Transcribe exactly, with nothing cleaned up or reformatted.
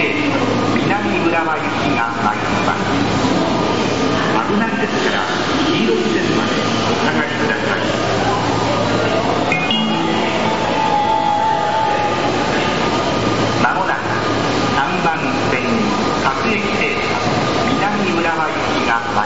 停車南浦和行きが参ります。危ないですから黄色い線までお下がりください。まもなくさんばん線各駅停車南浦和行きが参ります。